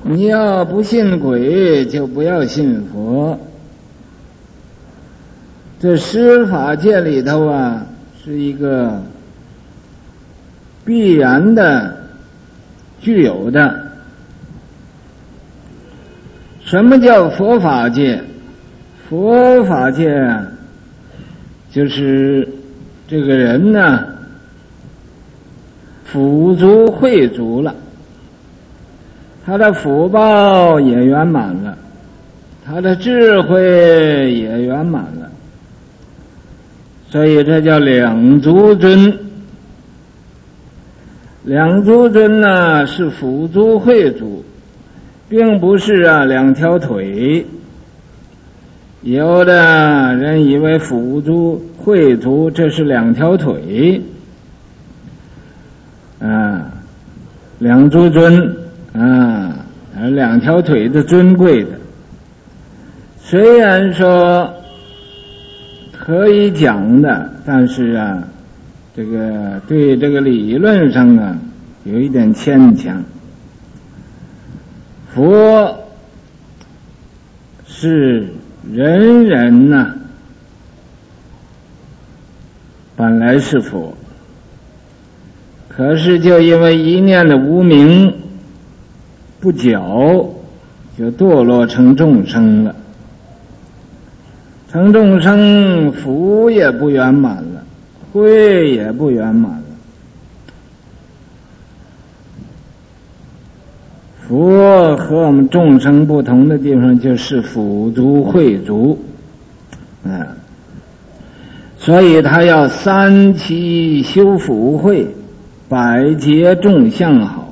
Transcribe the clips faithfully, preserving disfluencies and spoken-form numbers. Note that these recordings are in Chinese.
你要不信鬼，就不要信佛。这施法界里头啊，是一个必然的具有的。什么叫佛法界？佛法界啊，就是这个人呢，福足慧足了，他的福报也圆满了，他的智慧也圆满了，所以这叫两足尊。两足尊呢，是福足慧足，并不是啊两条腿。有的人以为福足慧足这是两条腿，啊，两足尊啊，两条腿的尊贵的。虽然说可以讲的，但是啊，这个对这个理论上啊有一点牵强。佛是人人呐、啊，本来是佛，可是就因为一念的无明不觉，就堕落成众生了。成众生，福也不圆满了，慧也不圆满了。佛和我们众生不同的地方就是福足慧足，啊，所以他要三期修福慧，百劫众相好，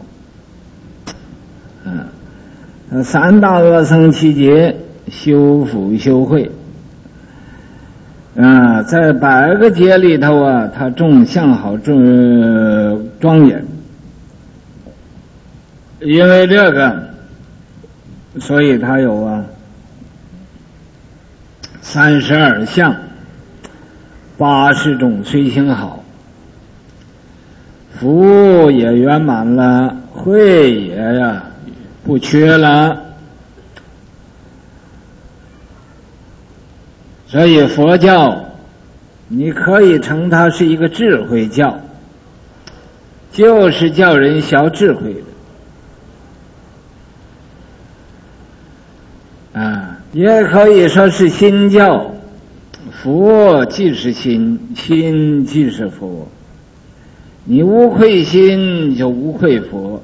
啊，三大阿僧祇劫修福修慧，啊，在百个劫里头啊，他众相好众庄严。因为这个，所以他有啊三十二相，八十种随行好，福也圆满了，慧也呀、啊、不缺了。所以佛教你可以称它是一个智慧教，就是叫人学智慧的。啊，也可以说是心教，佛即是心，心即是佛。你无愧心，就无愧佛。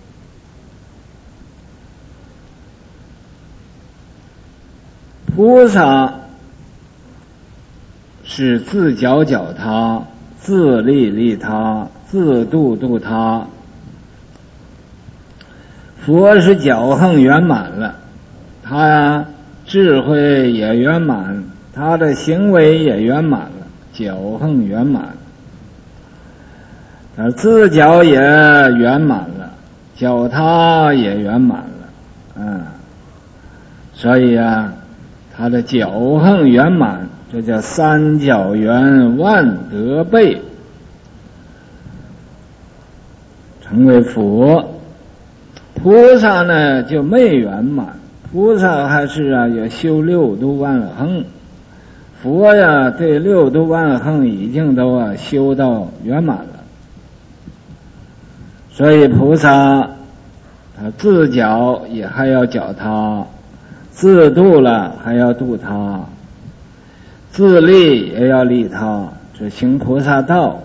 菩萨是自脚脚他，自利利他，自度度他。佛是脚横圆满了。他呀，智慧也圆满，他的行为也圆满了，脚横圆满，他自脚也圆满了，脚踏也圆满了，嗯，所以啊，他的脚横圆满，这叫三脚圆万德备，成为佛。菩萨呢就没圆满。菩萨还是啊要修六度万恒，佛呀对六度万恒已经都啊修到圆满了，所以菩萨他自脚也还要脚他，自度了还要度他，自利也要利他，这行菩萨道。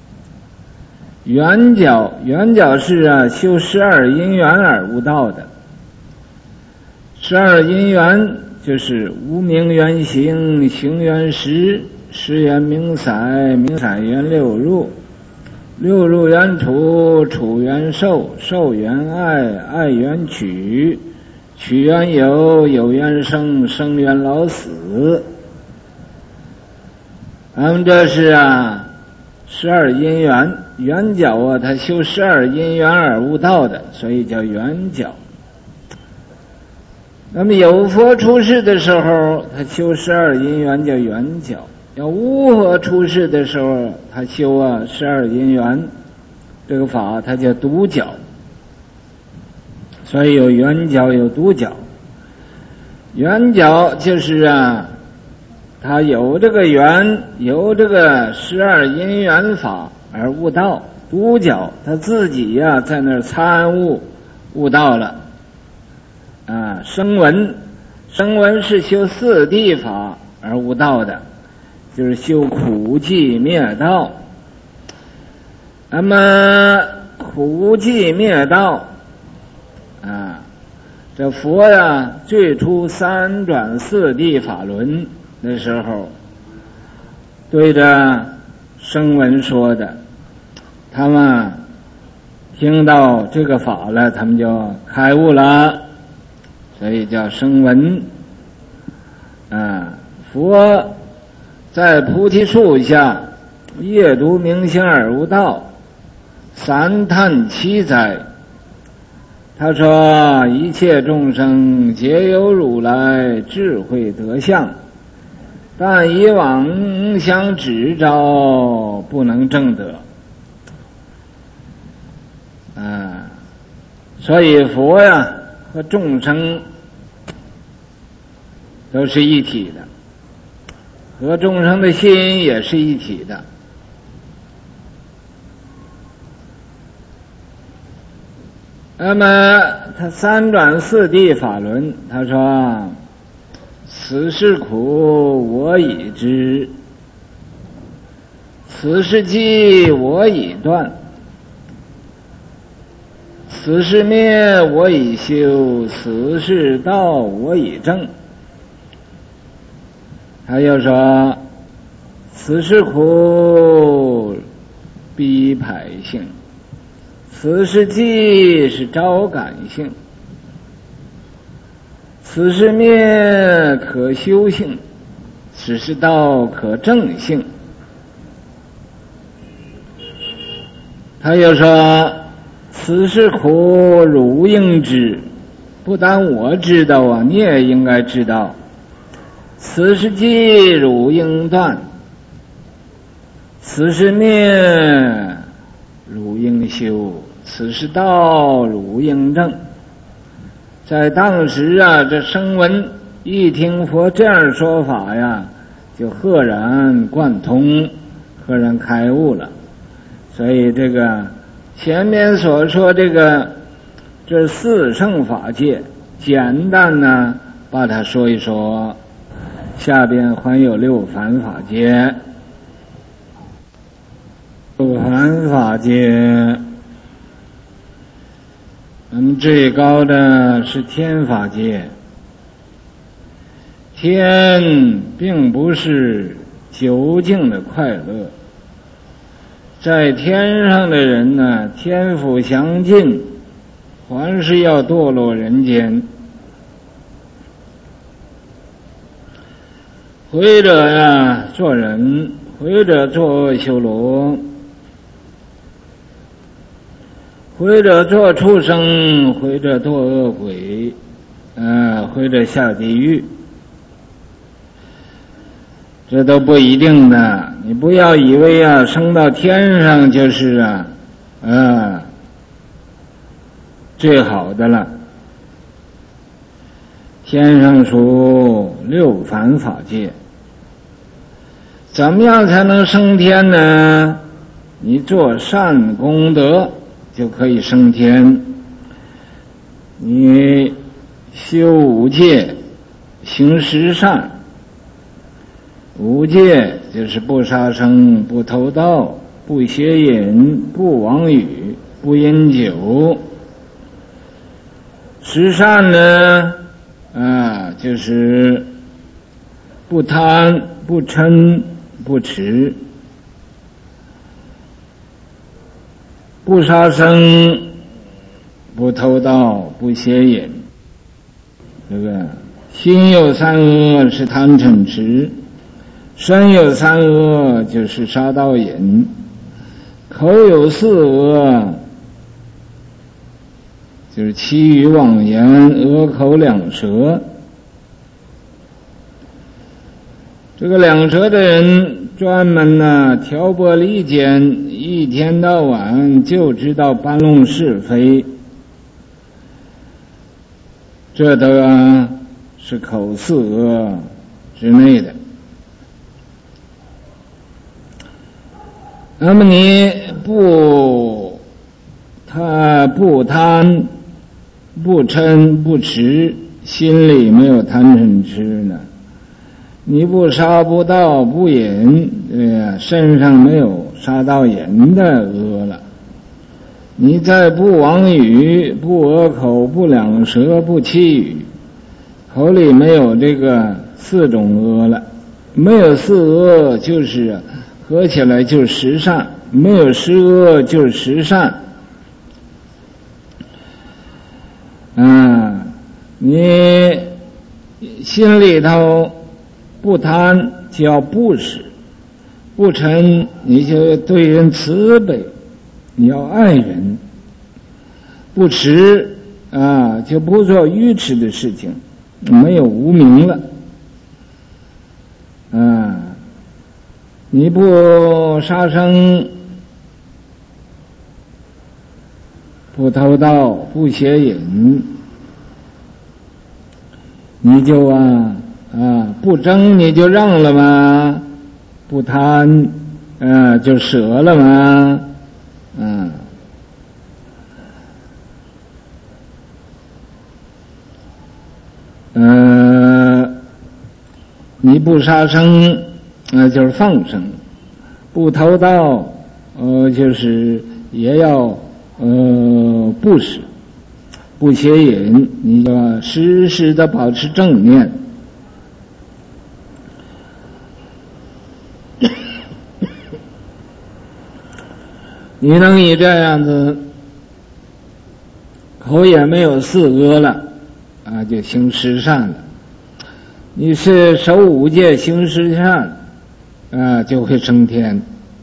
圆角圆角是啊修十二因缘而悟道的。十二因缘就是无明缘行，行缘识，识缘明色，明色缘六入，六入缘处，处缘受，受缘爱，爱缘取，取缘有，有缘生，生缘老死。咱们这是啊十二因缘，缘觉啊他修十二因缘而悟道的，所以叫缘觉。那么有佛出世的时候，他修十二因缘叫缘觉；要无佛出世的时候，他修啊十二因缘这个法，他叫独觉。 所以有圆角有独角。圆角就是啊，他有这个缘，有这个十二因缘法而悟道；独角他自己呀、啊、在那儿参悟悟道了。啊，声闻，声闻是修四谛法而悟道的，就是修苦寂灭道。那么苦寂灭道啊，这佛呀最初三转四谛法轮的时候对着声闻说的，他们听到这个法了，他们就开悟了，所以叫声闻。啊，佛在菩提树下夜读明星而悟道，三叹七载。他说一切众生皆有如来智慧德相，但以妄想执照不能证得。啊，所以佛呀和众生都是一体的，和众生的心也是一体的。那么他三转四谛法轮，他说此事苦我已知，此事寂我已断，此事灭我已修，此事道我已证。他又说此事苦逼排性，此事寂是招感性，此事灭可修性，此事道可证性。他又说此事苦汝应知，不但我知道啊，你也应该知道。此事寂汝应断，此事灭汝应修，此事道汝应证。在当时啊，这声闻一听佛这样说法呀，就赫然贯通，赫然开悟了。所以这个前面所说这个这四圣法界，简单呢把它说一说。下边还有六凡法界。六凡法界，我们最高的是天法界。天并不是究竟的快乐，在天上的人呢，天福享尽，还是要堕落人间。或者呀做人，或者做修罗，或者做畜生，或者做恶鬼，呃，或者下地狱，这都不一定的。你不要以为啊，升到天上就是啊，呃，最好的了。天上属六凡法界。怎么样才能升天呢？你做善功德就可以升天。你修五戒，行十善。五戒就是不杀生，不偷盗，不邪淫，不妄语，不饮酒。十善呢，啊，就是不贪，不嗔，不痴，不杀生，不偷盗，不邪淫。这个心有三恶是贪嗔痴，身有三恶就是杀盗淫，口有四恶就是绮语妄言，恶口两舌。这个两舌的人专门呢挑拨离间，一天到晚就知道搬弄是非， 这都啊是口四恶之内的。那么你不他不贪不嗔不痴，心里没有贪嗔痴呢，你不杀不盗不淫，对呀，身上没有杀盗淫的恶了，你再不妄语不恶口不两舌不绮语，口里没有这个四种恶了，没有四恶就是合起来就是十善，没有十恶就是十善。啊，你心里头不贪叫布施，不嗔你就对人慈悲，你要爱人，不痴啊就不做愚痴的事情，没有无明了啊，你不杀生不偷盗不邪淫，你就啊啊不争你就让了吗？不贪啊就舍了吗？啊呃你不杀生那、呃、就是放生，不偷盗呃就是也要呃布施，不邪淫，你就时时的保持正念。你能以这样子，口也没有四恶了啊，就行十善了。你是守五戒行十善啊，就会升天。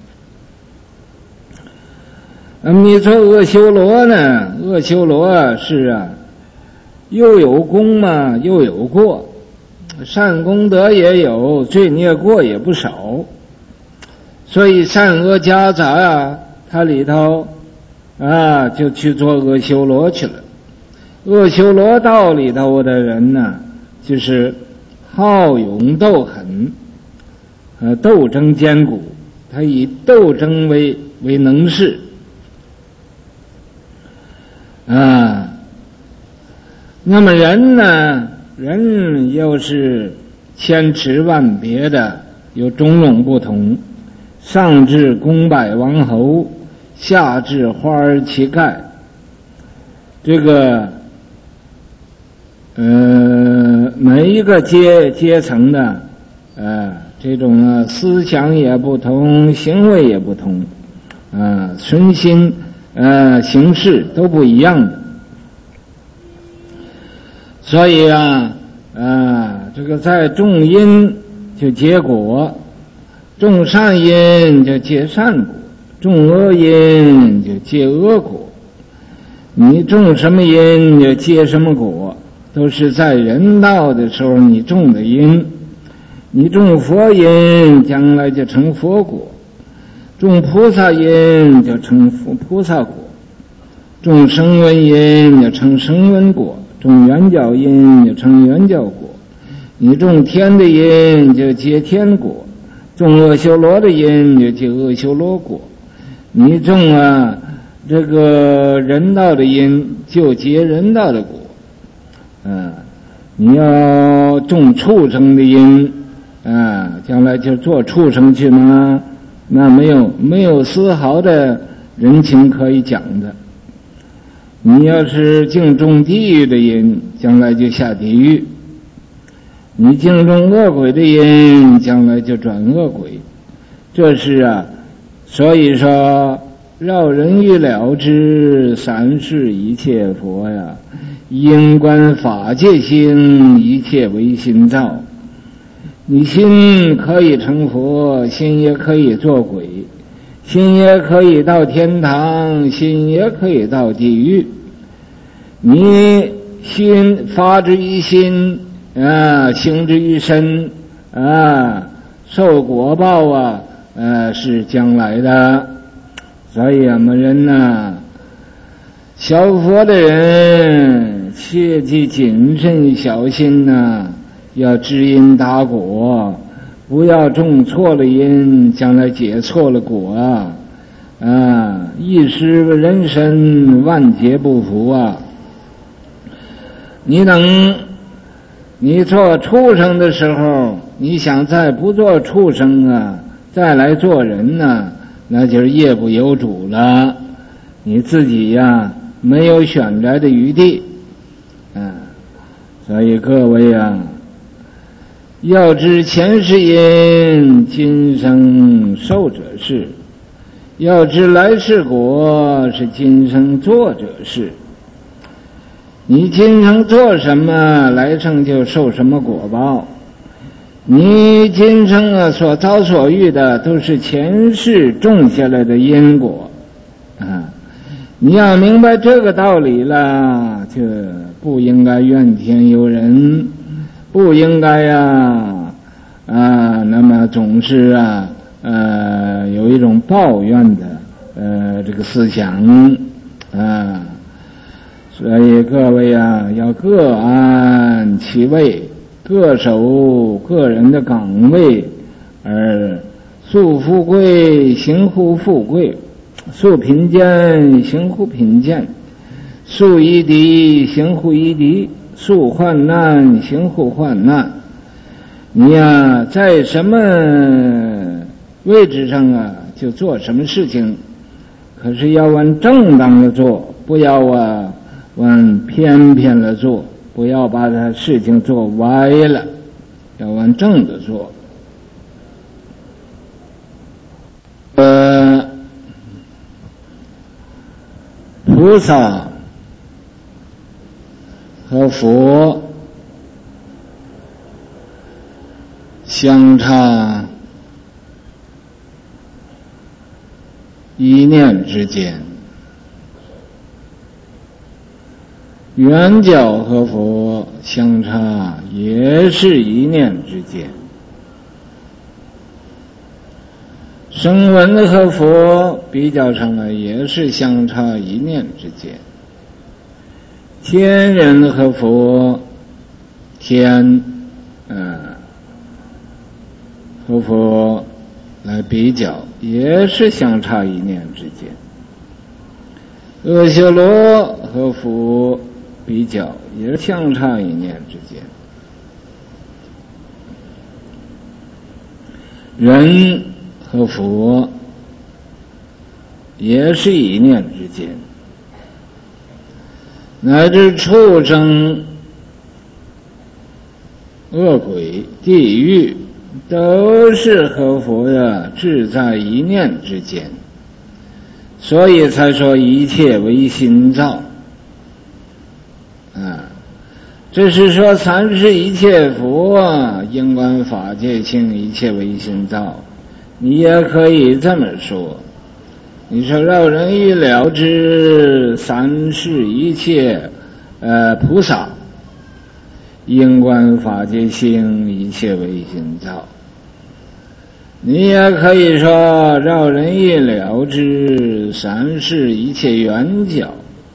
那么你做阿修罗呢？阿修罗是啊，又有功嘛，又有过，善功德也有，罪孽过也不少，所以善恶夹杂啊，它里头啊就去做阿修罗去了。阿修罗道里头的人呢，就是好勇斗狠，呃，斗争坚固，他以斗争为为能事。啊，那么人呢？人又是千池万别的，有种种不同。上至公百王侯，下至花儿乞丐，这个呃每一个阶阶层的呃这种啊思想也不同，行为也不同，啊存心。呃，形式都不一样的，所以啊，啊，这个在种因就结果，种善因就结善果，种恶因就结恶果。你种什么因就结什么果，都是在人道的时候你种的因。你种佛因，将来就成佛果。种菩萨因就成菩萨果，种声闻因就成声闻果，种圆教因就成圆教果。你种天的因就结天果，种阿修罗的因就结阿修罗果。你种啊这个人道的因就结人道的果。啊，你要种畜生的因啊，将来就做畜生去吗？那没有没有丝毫的人情可以讲的。你要是净种地狱的因，将来就下地狱；你净种恶鬼的因，将来就转恶鬼。这是啊，所以说绕人欲了之，三世一切佛呀，因观法界心，一切为心造。你心可以成佛，心也可以做鬼，心也可以到天堂，心也可以到地狱。你心发之于心啊，行之于身啊，受果报啊，呃，是将来的。所以我们人呢， 小佛的人切记谨慎小心呐、啊，要知因达果，不要种错了因，将来结错了果啊！啊，一失人身，万劫不复啊！你等你做畜生的时候，你想再不做畜生啊，再来做人呢、啊，那就是业不由主了，你自己呀、啊、没有选择的余地啊！所以各位啊，要知前世因，今生受者是；要知来世果，是今生做者是。你今生做什么，来生就受什么果报。你今生啊所遭所遇的，都是前世种下来的因果啊！你要明白这个道理了，就不应该怨天尤人，不应该呀 啊, 啊，那么总是啊呃有一种抱怨的呃这个思想啊。所以各位啊，要各安其位，各守个人的岗位，而素富贵，行乎富贵；素贫贱，行乎贫贱；素夷狄，行乎夷狄；素患难，行乎患难。你呀、啊，在什么位置上啊，就做什么事情，可是要往正当的做，不要啊往偏偏了做，不要把它事情做歪了，要往正的做。呃，菩萨和佛相差一念之间，圆教和佛相差也是一念之间，声闻和佛比较上来也是相差一念之间，天人和佛天呃和佛来比较也是相差一念之间，阿修罗和佛比较也是相差一念之间，人和佛也是一念之间，乃至畜生、恶鬼、地狱都是和佛呀志在一念之间，所以才说一切为心造啊。这是说三世一切佛，因观法界性，一切为心造。你也可以这么说，你说绕人欲了知，三世一切呃菩萨，因观法界性，一切为心造。你也可以说绕人欲了知，三世一切圆教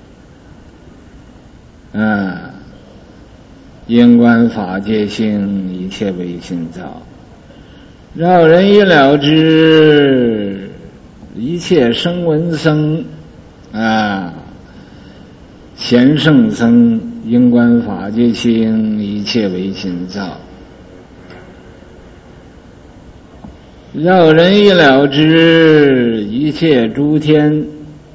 啊，因观法界性，一切为心造。绕人欲了知，一切声闻僧啊，贤圣僧，因观法界性，一切为心造。绕人欲了知，一切诸天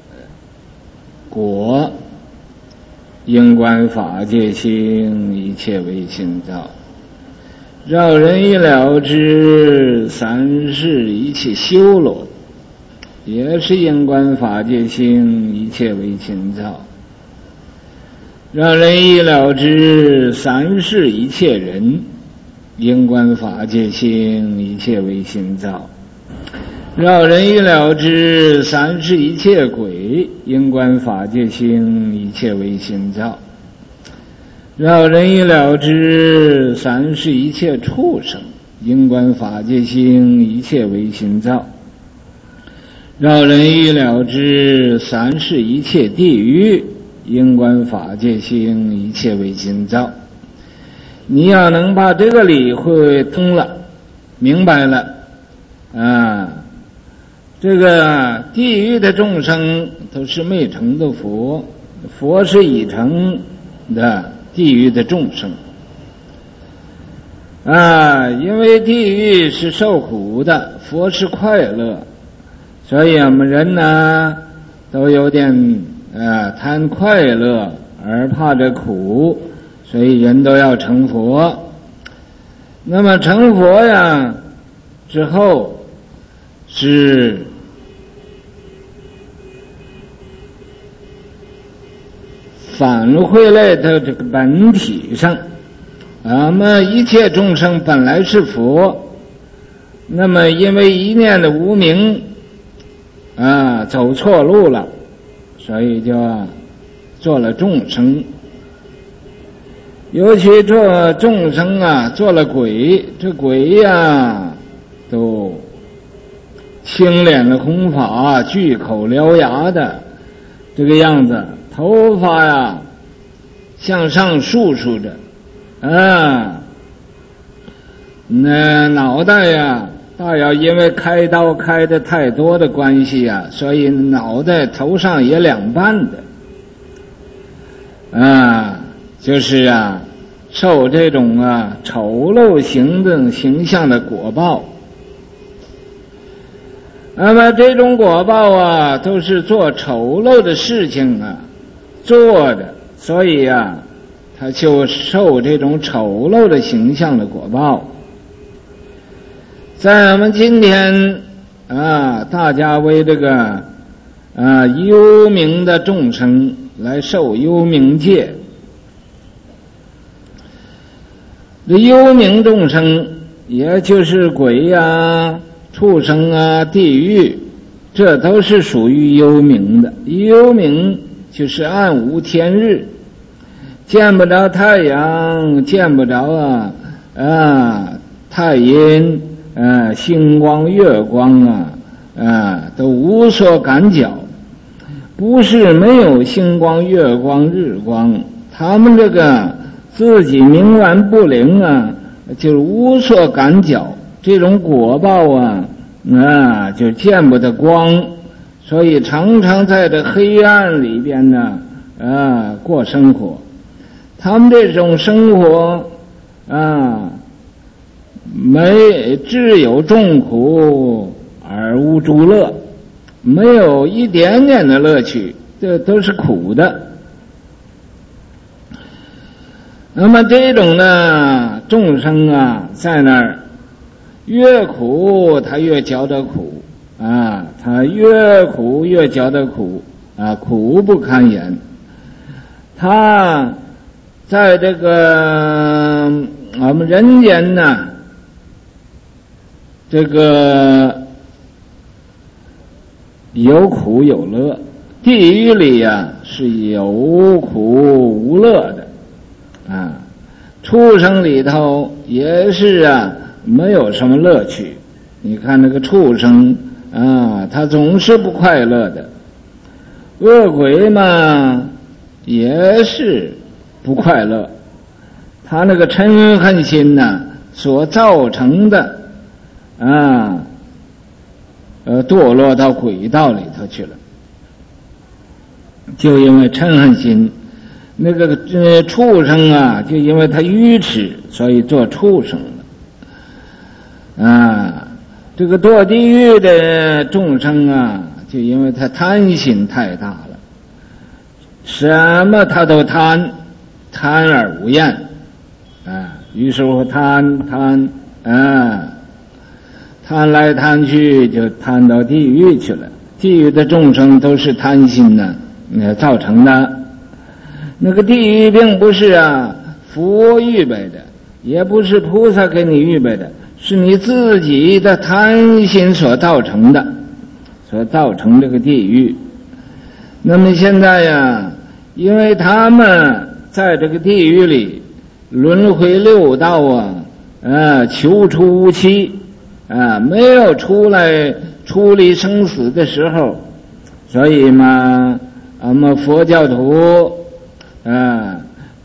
果，因观法界性，一切为心造。绕人欲了知，三世一切修罗，也是因观法界性，一切为心造。让人欲了知，三世一切人，因观法界性，一切为心造。让人欲了知，三世一切鬼，因观法界性，一切为心造。让人欲了知，三世一切畜生，因观法界性，一切为心造。让人欲了知，三世一切地狱， 因观法界性，一切为心造。你要能把这个理会通了，明白了啊，这个地狱的众生都是未成的佛，佛是已成的地狱的众生啊，因为地狱是受苦的，佛是快乐，所以我们人呢都有点呃贪快乐而怕着苦，所以人都要成佛。那么成佛呀之后是返回来的这个本体上，那么一切众生本来是佛，那么因为一念的无明啊走错路了，所以就做了众生。尤其做众生啊做了鬼，这鬼呀都青脸的红发，巨口獠牙的这个样子，头发呀向上竖竖着啊，那脑袋呀大要因为开刀开的太多的关系啊，所以脑袋头上也两半的啊，就是啊受这种啊丑陋形的形象的果报。那么这种果报啊都是做丑陋的事情啊做的，所以啊他就受这种丑陋的形象的果报。在我们今天啊大家为这个啊幽冥的众生来受幽冥戒，这幽冥众生也就是鬼呀畜生啊地狱，这都是属于幽冥的。幽冥就是暗无天日，见不着太阳，见不着啊啊太阴啊星光月光啊啊都无所感觉。不是没有星光月光日光，他们这个自己冥顽不灵啊就是无所感觉，这种果报啊啊就见不得光，所以常常在这黑暗里边呢啊过生活。他们这种生活啊没只有众苦而无诸乐，没有一点点的乐趣，这都是苦的。那么这种呢众生啊在那儿越苦他越觉得苦啊，他越苦越觉得苦啊，苦不堪言。他在这个我们人间呢这个有苦有乐，地狱里呀是有苦无乐的啊，畜生里头也是啊没有什么乐趣。你看那个畜生啊他总是不快乐的，恶鬼嘛也是不快乐，他那个嗔恨心呐、啊、所造成的啊呃堕落到鬼道里头去了，就因为嗔恨心。那个呃畜生啊就因为他愚痴，所以做畜生了啊。这个堕地狱的众生啊就因为他贪心太大了，什么他都贪，贪而无厌啊，于是乎贪贪啊贪来贪去，就贪到地狱去了。地狱的众生都是贪心呢、啊、造成的。那个地狱并不是啊佛预备的，也不是菩萨给你预备的，是你自己的贪心所造成的，所造成这个地狱。那么现在呀，因为他们在这个地狱里轮回六道啊啊求出无期啊，没有出来出离生死的时候，所以嘛我们佛教徒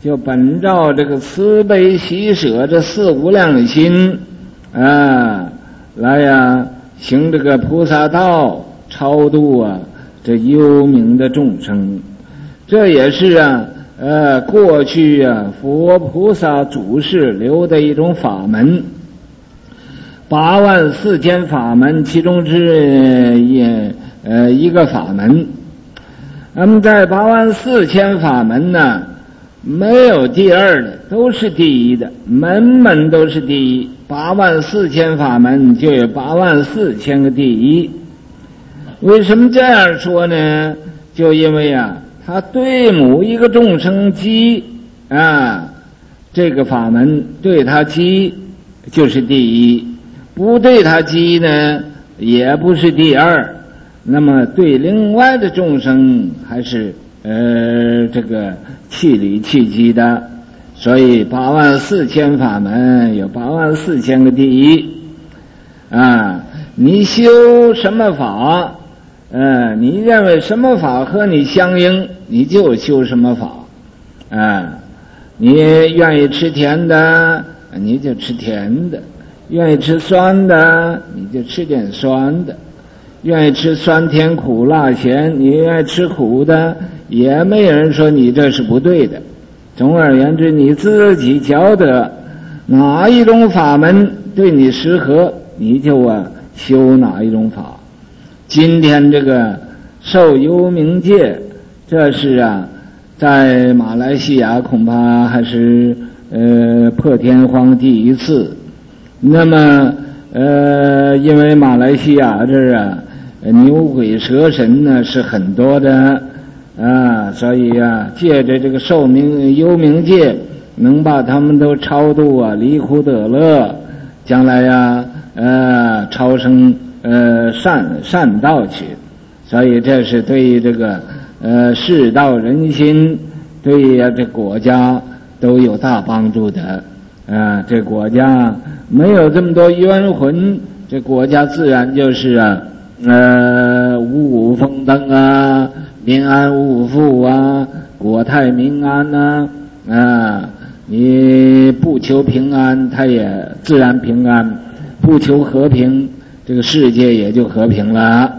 就本照这个慈悲喜舍这四无量心啊，来呀行这个菩萨道，超度啊这幽冥的众生。这也是啊呃过去啊佛菩萨祖师留的一种法门，八万四千法门其中之也呃一个法门。那么在八万四千法门呢，没有第二的，都是第一的，门门都是第一。八万四千法门就有八万四千个第一。为什么这样说呢？就因为啊，他对某一个众生积啊，这个法门对他积就是第一，不对他积呢，也不是第二。那么对另外的众生还是呃这个气理气机的。所以八万四千法门有八万四千个第一啊！你修什么法，呃，你认为什么法和你相应，你就修什么法啊！你愿意吃甜的，你就吃甜的；愿意吃酸的，你就吃点酸的；愿意吃酸甜苦辣咸，你愿意吃苦的，也没有人说你这是不对的。总而言之，你自己觉得哪一种法门对你适合，你就啊修哪一种法。今天这个受幽冥戒，这是啊在马来西亚恐怕还是呃破天荒第一次。那么呃因为马来西亚这儿啊牛鬼蛇神呢是很多的啊，所以啊，借着这个受冥幽冥戒，能把他们都超度啊，离苦得乐，将来呀、啊，呃，超生呃善善道去。所以这是对于这个呃世道人心，对于、啊、这国家都有大帮助的。啊，这国家没有这么多冤魂，这国家自然就是啊，呃，五谷丰登啊。民安无负啊，国泰民安呐、啊，啊，你不求平安，它也自然平安；不求和平，这个世界也就和平了。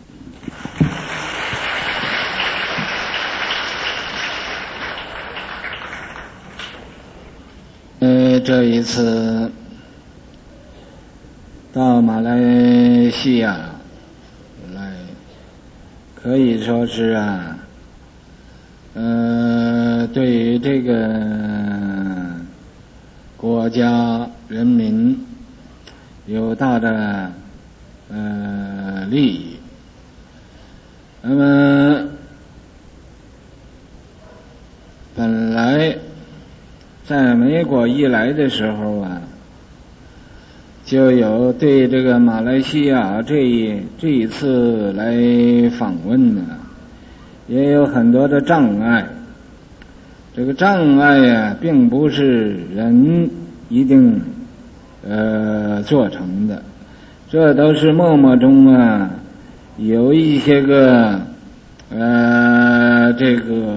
呃，这一次到马来西亚来。可以说是啊，呃，对于这个国家人民有大的呃利益。那么本来在美国一来的时候啊，就有对这个马来西亚这一这一次来访问呢，也有很多的障碍。这个障碍呀、啊，并不是人一定呃做成的，这都是默默中啊有一些个呃这个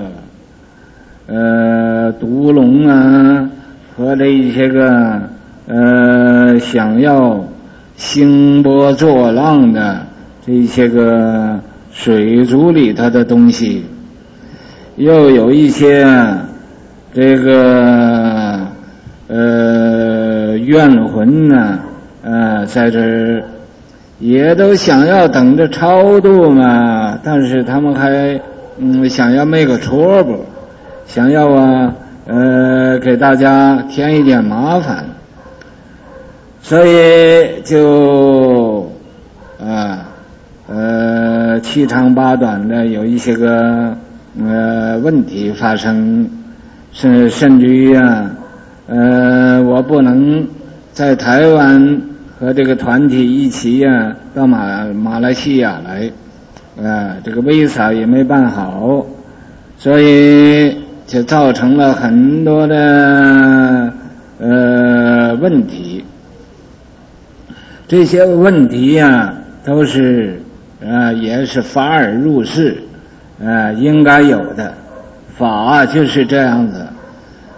呃毒龙啊和这一些个。呃，想要兴波作浪的这些个水族里头的东西，又有一些这个呃怨魂呢，呃，在这儿也都想要等着超度嘛，但是他们还嗯想要make个trouble，想要啊呃给大家添一点麻烦。所以就啊呃七长八短的有一些个呃问题发生，甚甚至于啊呃我不能在台湾和这个团体一起啊到马马来西亚来，啊这个 visa 也没办好，所以就造成了很多的呃问题。这些问题呀、啊，都是呃也是法尔入世，呃应该有的，法就是这样子，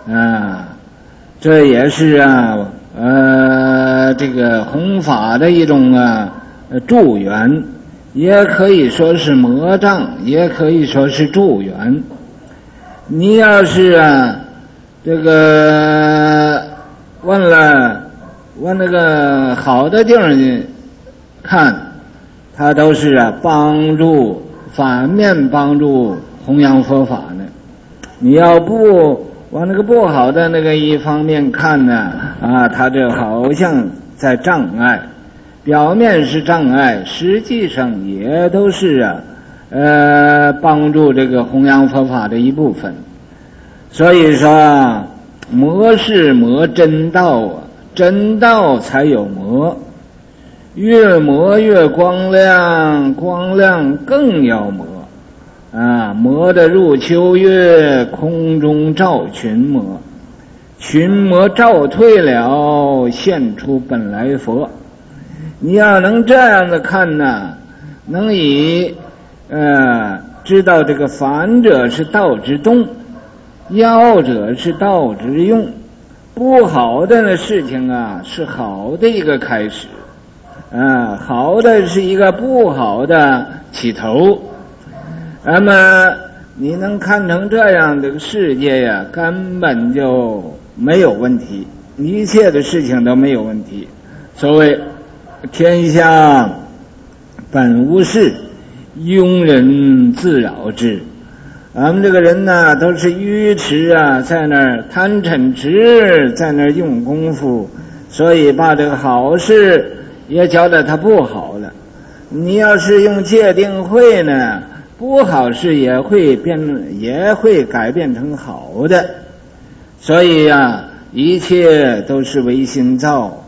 啊，这也是啊，呃，这个弘法的一种啊助缘，也可以说是魔障，也可以说是助缘。你要是啊，这个问了问那个好的地方去看，它都是啊帮助反面帮助弘扬佛法呢。你要不往那个不好的那个一方面看呢，啊，它这好像在障碍，表面是障碍，实际上也都是啊，呃，帮助这个弘扬佛法的一部分。所以说，魔是魔真道啊，真道才有魔，越魔越光亮，光亮更要魔。啊，魔的入秋月，空中照群魔，群魔照退了，现出本来佛。你要能这样的看呢，能以呃知道这个反者是道之动，要者是道之用，不好的那事情啊是好的一个开始，啊，好的是一个不好的起头。那么你能看成这样，这个世界呀根本就没有问题，一切的事情都没有问题。所谓天下本无事，庸人自扰之。咱们这个人呢都是愚痴啊，在那儿贪嗔痴，在那儿用功夫，所以把这个好事也觉得它不好了。你要是用戒定慧呢，不好事也会变，也会改变成好的。所以啊，一切都是唯心造。